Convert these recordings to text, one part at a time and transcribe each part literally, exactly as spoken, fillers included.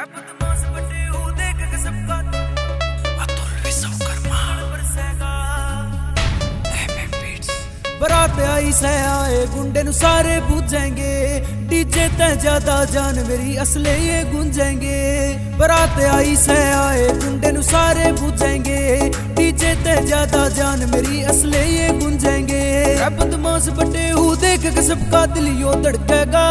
बरात आई से आए गुंडे नु सारे बुझेंगे, डीजे ते ज्यादा जान मेरी असले ये गुंजेंगे। बरात आई से आए गुंडे नु सारे बुझेंगे, डीजे ते ज्यादा जान मेरी असले ये गुंजेंगे। बदमाश बटे हूँ देख के सबका दिल यो धड़केगा,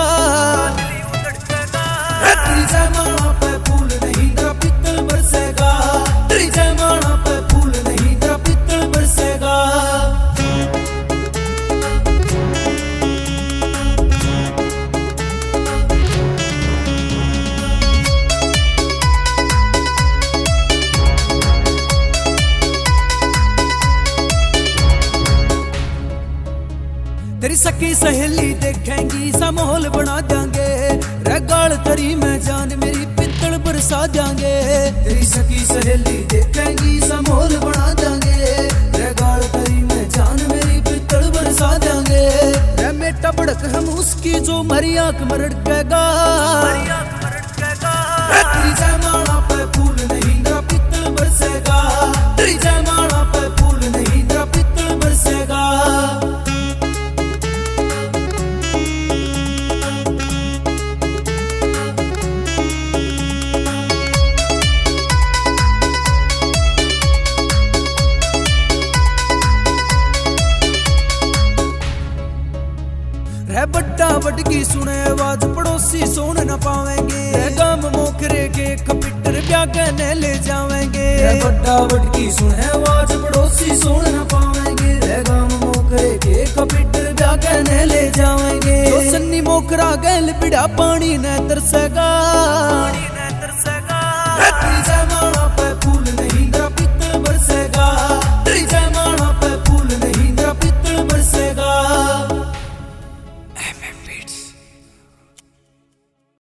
तेरी जयमाला पे फूल नहीं तेरा पित्तल बरसेगा, तेरी जयमाला पे फूल नहीं तेरा पित्तल बरसेगा। तेरी सखी सहेली देखेंगी सा माहौल बना देंगे, गाल तरी में जान मेरी पित्तल बरसा देंगे। तेरी सखी सहेली देखेंगी सा माहौल बना देंगे, गाल तरी में जान मेरी पित्तल बरसा देंगे। रे मेटा बड़क हम उसकी जो मरी आंख मरड़केगा, तेरी जयमाला पे फूल नहीं तेरा पित्तल बरसेगा, तेरी जयमाला पे फूल नहीं तेरा पित्तल बरसेगा। रे बड्डा बडकी सुने आवाज पड़ोसी सुन न पावेंगे, गम मोखरे के कपिटर ब्याह कहने ले जावेंगे। रे बड्डा बडकी सुने आवाज पड़ोसी सुन न पावेंगे, गम मोखरे के कपिटर ब्याह कहने ले जावेंगे। तो सन्नी मोखरा गैल बिड़ा पानी न तरसेगा।